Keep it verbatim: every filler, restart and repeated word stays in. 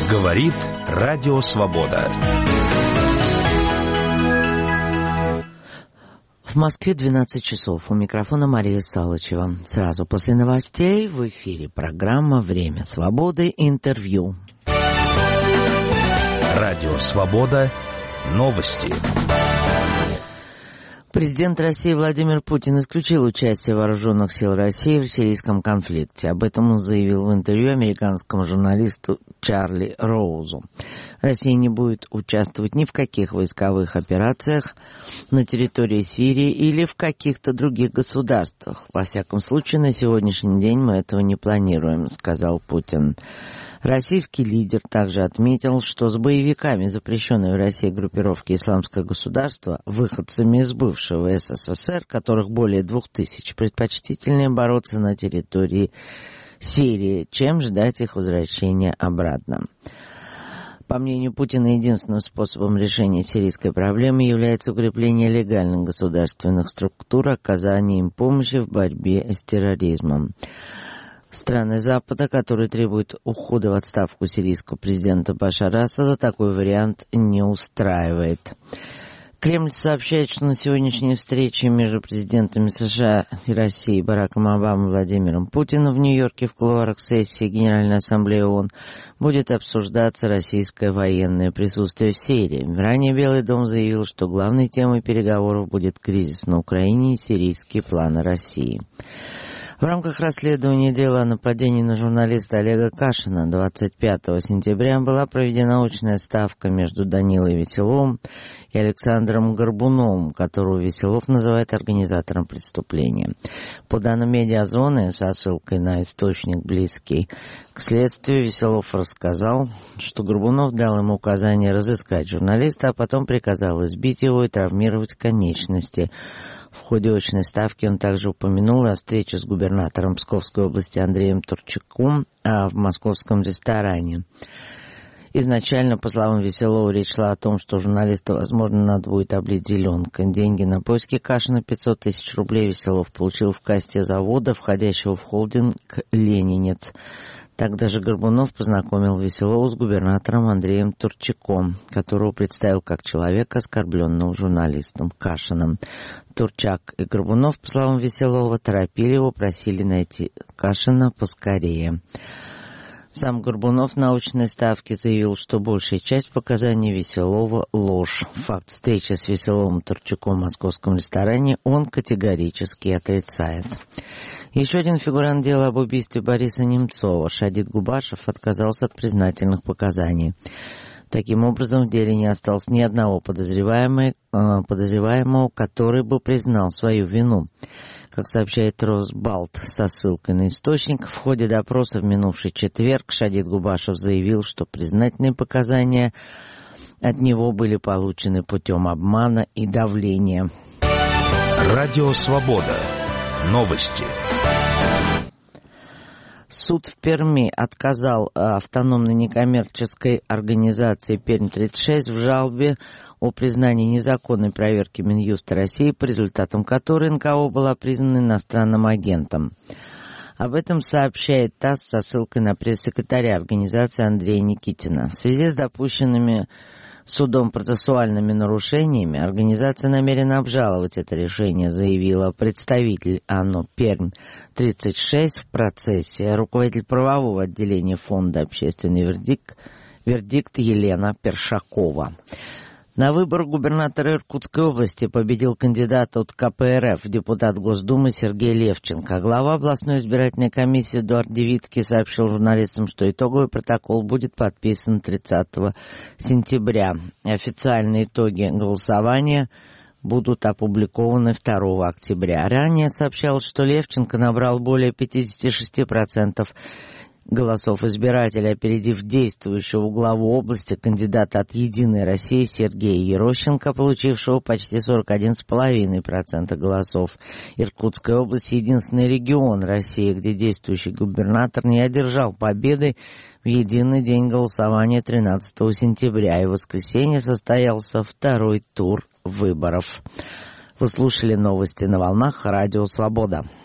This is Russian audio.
Говорит Радио Свобода. В Москве двенадцать часов. У микрофона Мария Салычева. Сразу после новостей в эфире программа «Время свободы. Интервью». Радио Свобода. Новости. Президент России Владимир Путин исключил участие вооруженных сил России в сирийском конфликте. Об этом он заявил в интервью американскому журналисту Чарли Роузу. Россия не будет участвовать ни в каких войсковых операциях на территории Сирии или в каких-то других государствах. Во всяком случае, на сегодняшний день мы этого не планируем, сказал Путин. Российский лидер также отметил, что с боевиками запрещенной в России группировки «Исламское государство», выходцами из бывшего СССР, которых более двух тысяч, предпочтительнее бороться на территории Сирии, чем ждать их возвращения обратно. По мнению Путина, единственным способом решения сирийской проблемы является укрепление легальных государственных структур, оказание им помощи в борьбе с терроризмом. Страны Запада, которые требуют ухода в отставку сирийского президента Башара Асада, такой вариант не устраивает. Кремль сообщает, что на сегодняшней встрече между президентами США и России Бараком Обамой и Владимиром Путиным в Нью-Йорке в кулуарах сессии Генеральной Ассамблеи ООН будет обсуждаться российское военное присутствие в Сирии. Ранее Белый дом заявил, что главной темой переговоров будет кризис на Украине и сирийские планы России. В рамках расследования дела о нападении на журналиста Олега Кашина двадцать пятого сентября была проведена очная ставка между Данилой Веселовым и Александром Горбуновым, которого Веселов называет организатором преступления. По данным медиазоны, со ссылкой на источник близкий к следствию, Веселов рассказал, что Горбунов дал ему указание разыскать журналиста, а потом приказал избить его и травмировать конечности. В ходе очной ставки он также упомянул о встрече с губернатором Псковской области Андреем Турчаком в московском ресторане. Изначально, по словам Веселова, речь шла о том, что журналиста, возможно, надо будет облить зеленкой. Деньги на поиски Кашина пятьсот тысяч рублей Веселов получил в кассе завода, входящего в холдинг «Ленинец». Тогда же Горбунов познакомил Веселова с губернатором Андреем Турчаком, которого представил как человека, оскорбленного журналистом Кашиным. Турчак и Горбунов, по словам Веселова, торопили его, просили найти Кашина поскорее. Сам Горбунов на очной ставке заявил, что большая часть показаний Веселова – ложь. Факт встречи с Веселовым и Турчаком в московском ресторане он категорически отрицает. Еще один фигурант дела об убийстве Бориса Немцова, Шадид Губашев, отказался от признательных показаний. Таким образом, в деле не осталось ни одного подозреваемого, подозреваемого, который бы признал свою вину. Как сообщает Росбалт со ссылкой на источник, в ходе допроса в минувший четверг Шадид Губашев заявил, что признательные показания от него были получены путем обмана и давления. Радио Свобода. Новости. Суд в Перми отказал автономной некоммерческой организации Пермь тридцать шесть в жалобе о признании незаконной проверки Минюста России, по результатам которой эн ка о была признана иностранным агентом. Об этом сообщает ТАСС со ссылкой на пресс-секретаря организации Андрея Никитина. В связи с допущенными судом процессуальными нарушениями организация намерена обжаловать это решение, заявила представитель АНО Пермь тридцать шесть в процессе, руководитель правового отделения фонда «Общественный вердикт», вердикт Елена Першакова. На выборах губернатора Иркутской области победил кандидат от ка пэ эр эф, депутат Госдумы Сергей Левченко. Глава областной избирательной комиссии Эдуард Девицкий сообщил журналистам, что итоговый протокол будет подписан тридцатого сентября. Официальные итоги голосования будут опубликованы второго октября. Ранее сообщалось, что Левченко набрал более пятьдесят шесть процентов голосов избирателей, опередив действующего главу области кандидата от «Единой России» Сергея Ерощенко, получившего почти сорок один целых пять десятых процента голосов. Иркутская область — единственный регион России, где действующий губернатор не одержал победы в единый день голосования тринадцатого сентября, и в воскресенье состоялся второй тур выборов. Вы слушали новости на волнах Радио Свобода.